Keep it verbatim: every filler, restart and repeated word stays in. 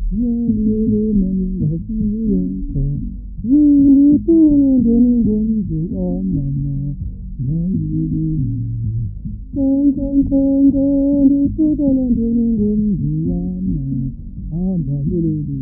Yelele mayinga siyoko. Yili tulu doni gomzu o mama. Mayili. Kong kong kong kong. Yili tulu doni gomzu o mama. Aba yili.